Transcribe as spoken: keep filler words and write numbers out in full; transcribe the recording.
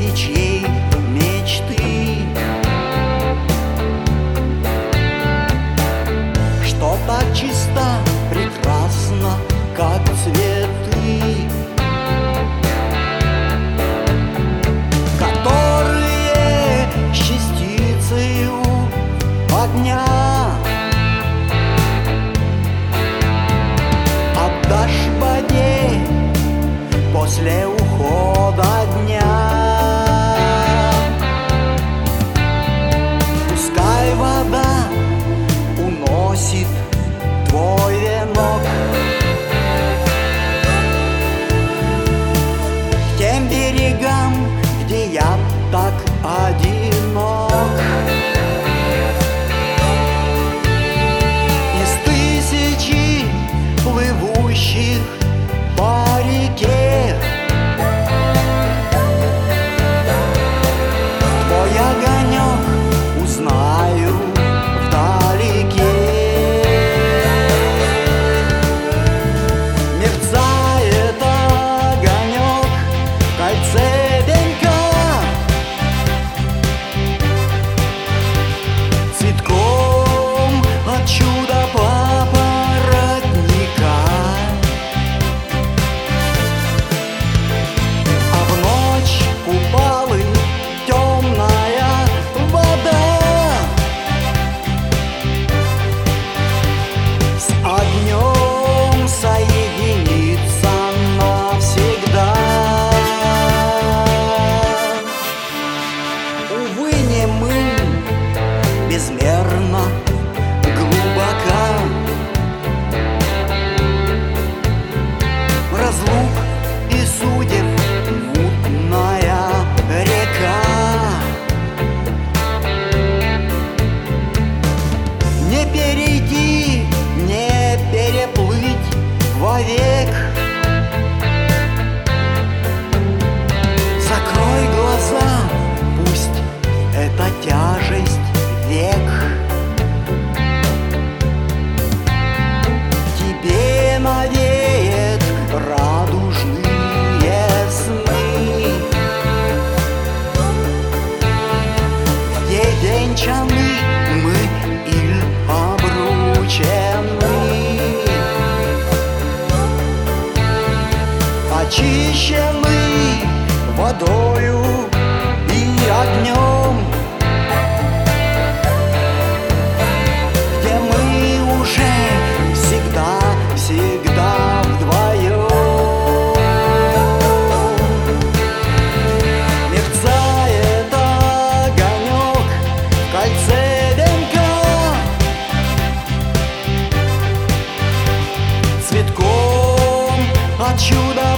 чьей мечты, что так чисто, прекрасно, как цветы, которые частицею огня отдашь воде после ухода дня. Пускай вода уносит твой венок к тем берегам, где я так одинок. Из тысячи плывущих по реке твой огонек узнаю вдалеке. Мерцает огонек в кольце венка, цветком от чуда папоротника. А в ночь купалы темная вода с огнем соединится навсегда. Увы, не мы, безмерно глубока разлук и судеб мутная река. Не перейти, не переплыть вовек. Закрой глаза, пусть эта тяжесть век тебе навеет радужные сны, где венчаны мы или обручены, очищены водою и огнем, где мы уже всегда, всегда вдвоем. Мерцает огонек в кольце венка, цветком от чуда